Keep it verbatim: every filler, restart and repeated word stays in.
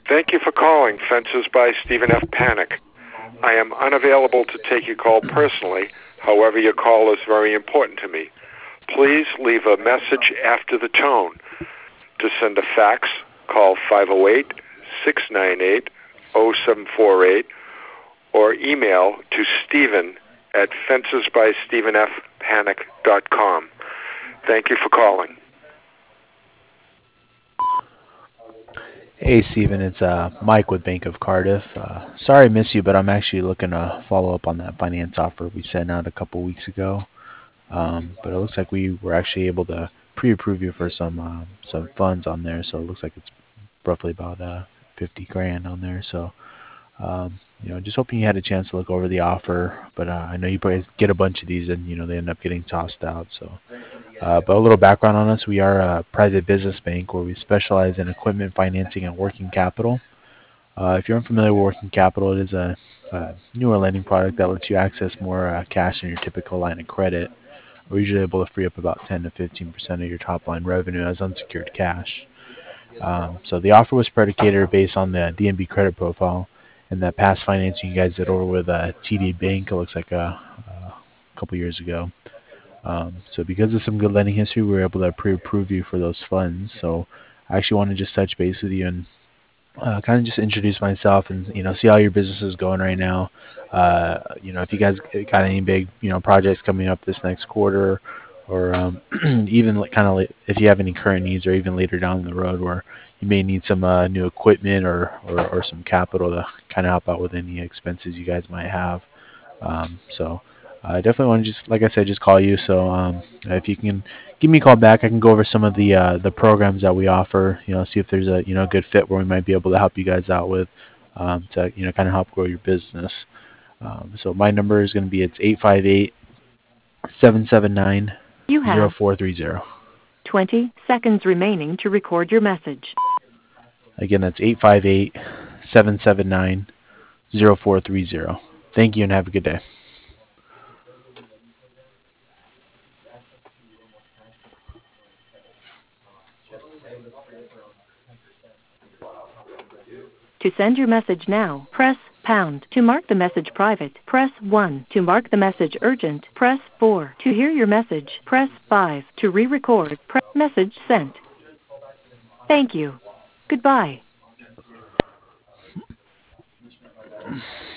Thank you for calling Fences by Stephen F. Panic. I am unavailable to take your call personally. However, your call is very important to me. Please leave a message after the tone. To send a fax, call five oh eight, six nine eight, oh seven four eight or email to Stephen at fences by stephen f panic dot com. Thank you for calling. Hey, Stephen, it's uh, Mike with Bank of Cardiff. Uh, sorry I missed you, but I'm actually looking to follow up on that finance offer we sent out a couple weeks ago. Um, but it looks like we were actually able to pre-approve you for some um, some funds on there, so it looks like it's roughly about uh, fifty grand on there. So, um, you know, just hoping you had a chance to look over the offer. But uh, I know you probably get a bunch of these, and you know they end up getting tossed out. So. Uh, but a little background on us, we are a private business bank where we specialize in equipment financing and working capital. Uh, if you're unfamiliar with working capital, it is a, a newer lending product that lets you access more uh, cash than your typical line of credit. We're usually able to free up about ten to fifteen percent of your top line revenue as unsecured cash. Um, so the offer was predicated based on the D N B credit profile and that past financing you guys did over with uh, T D Bank, it looks like a, a couple years ago. Um, so because of some good lending history, we were able to pre-approve you for those funds. So I actually want to just touch base with you and uh, kind of just introduce myself and you know see how your business is going right now. Uh, you know if you guys got any big you know projects coming up this next quarter, or um, even like kind of like if you have any current needs, or even later down the road where you may need some uh, new equipment or, or or some capital to kind of help out with any expenses you guys might have. Um, so I definitely want to just, like I said, just call you. So um, if you can give me a call back, I can go over some of the uh, the programs that we offer. You know, see if there's a you know good fit where we might be able to help you guys out with um, to you know kind of help grow your business. Um, so my number is going to be it's eight five eight, seven seven nine, You zero have four three zero. twenty seconds remaining to record your message. Again, that's eight five eight, seven seven nine, zero four three zero. Thank you and have a good day. To send your message now, press pound. To mark the message private, press one. To mark the message urgent, press four. To hear your message, press five. To re-record, press message sent. Thank you. Goodbye.